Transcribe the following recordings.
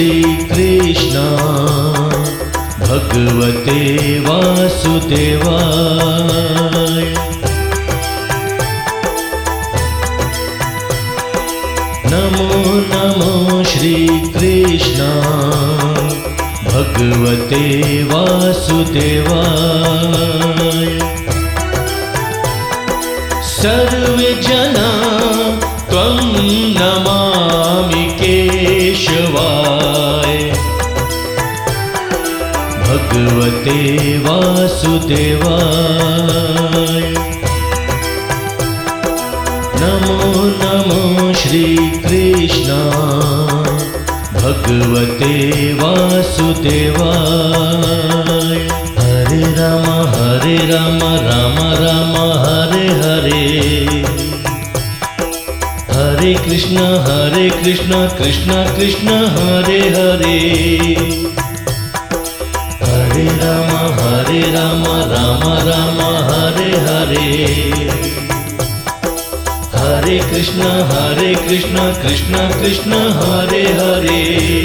श्री कृष्ण भगवते वासुदेवाय। नमो नमो श्री कृष्ण भगवते वासुदेवाय। सर्वे जना त्वं नमामि केशवाय। भगवते वासुदेवाय। नमो नमो श्री कृष्ण भगवते वासुदेवाय। हरे राम राम राम हरे हरे। हरे कृष्ण कृष्ण कृष्ण हरे हरे। हरे राम राम राम हरे हरे। हरे कृष्ण कृष्ण कृष्ण हरे हरे।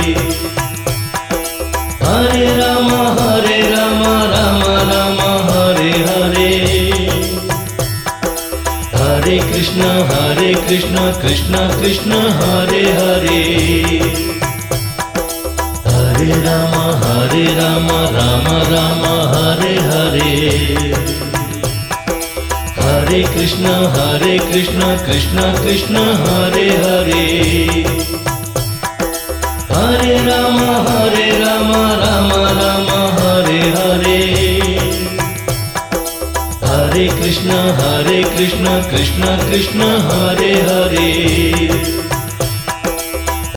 हरे राम राम राम हरे हरे। हरे कृष्ण कृष्ण कृष्ण हरे हरे। हरे राम राम राम हरे हरे। हरे कृष्ण कृष्ण कृष्ण हरे हरे। हरे राम राम राम हरे हरे। हरे कृष्ण कृष्ण कृष्ण हरे हरे।